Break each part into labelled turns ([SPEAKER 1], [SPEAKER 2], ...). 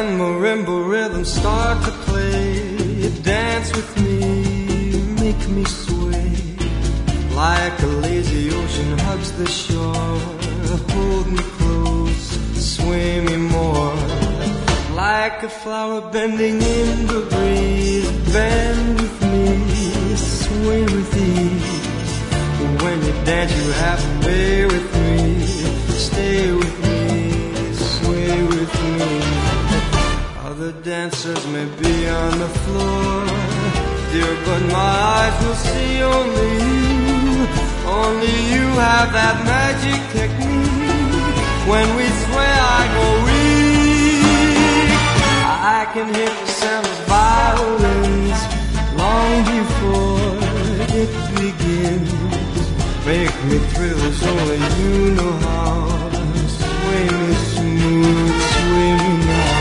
[SPEAKER 1] When marimba rhythms start to play, dance with me, make me sway. Like a lazy ocean hugs the shore, hold me close, sway me more. Like a flower bending in the breeze, bend with me, sway with ease. When you dance you have to play with me, stay with me, sway with me. Other dancers may be on the floor, dear, but my eyes will see only you. Only you have that magic technique. When we sway I go weak. I can hear the sound of violins long before it begins. Make me thrill as only you know how. Sway me smooth, sway me now.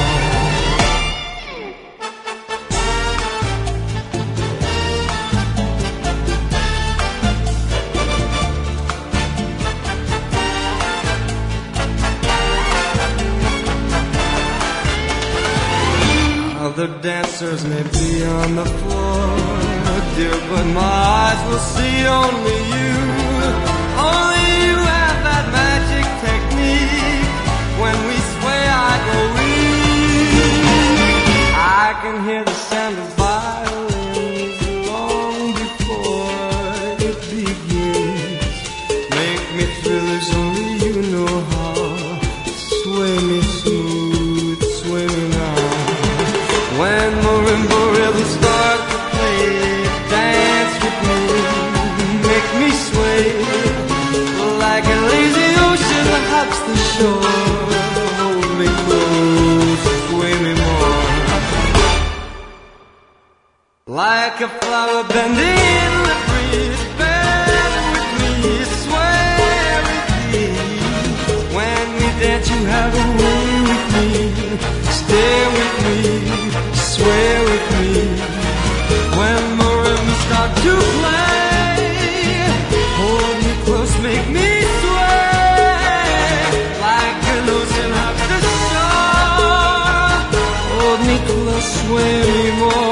[SPEAKER 1] Other dancers may be on the floor, dear, but my eyes will see only you. Only you have that magic technique. When we sway I go weak. I can hear the sound of violins long before it begins. Make me thrill as only you know how. Sway me smooth, sway me now. When marimba rhythms start to play, dance with me, make me sway. Like a lazy ocean that hugs the shore, hold me close, sway me more. Like a flower bending in the breeze, bend with me, sway with me. When we dance you have a way with me, stay with me, sway with me. When marimbas start to play, hold me close, make me sway. Like an ocean hugs the shore, hold me close, sway me more.